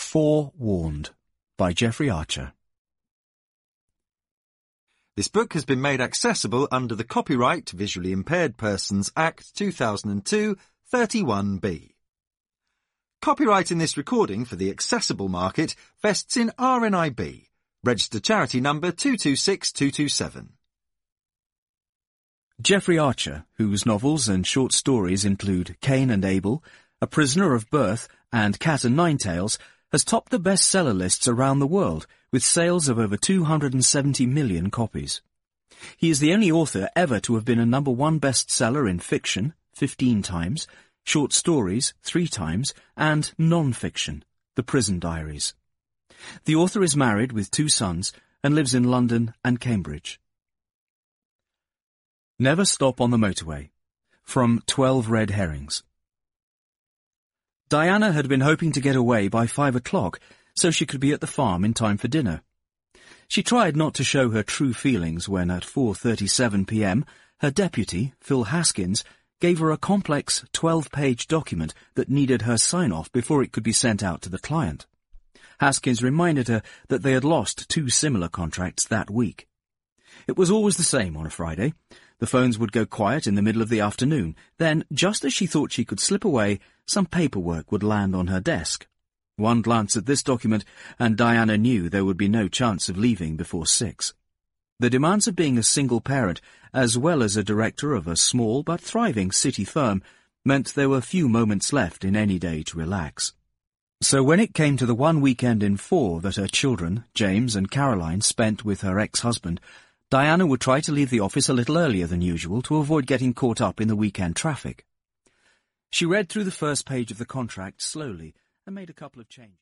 Forewarned by Jeffrey Archer. This book has been made accessible under the Copyright Visually Impaired Persons Act 2002, 31B. Copyright in this recording for the accessible market vests in RNIB, registered charity number 226227. Jeffrey Archer, whose novels and short stories include Cain and Abel, A Prisoner of Birth, and Cat and Nine Tails, has topped the bestseller lists around the world with sales of over 270 million copies. He is the only author ever to have been a #1 bestseller in fiction, 15 times, short stories, 3 times, and non-fiction, The Prison Diaries. The author is married with 2 sons and lives in London and Cambridge. Never Stop on the Motorway, from 12 Red Herrings. Diana had been hoping to get away by 5 o'clock so she could be at the farm in time for dinner. She tried not to show her true feelings when at 4:37 p.m. her deputy, Phil Haskins, gave her a complex 12-page document that needed her sign-off before it could be sent out to the client. Haskins reminded her that they had lost 2 similar contracts that week. It was always the same on a Friday. The phones would go quiet in the middle of the afternoon. Then, just as she thought she could slip away, some paperwork would land on her desk. One glance at this document, and Diana knew there would be no chance of leaving before 6. The demands of being a single parent, as well as a director of a small but thriving city firm, meant there were few moments left in any day to relax. So when it came to the one weekend in 4 that her children, James and Caroline, spent with her ex-husband, Diana would try to leave the office a little earlier than usual to avoid getting caught up in the weekend traffic. She read through the first page of the contract slowly and made a couple of changes.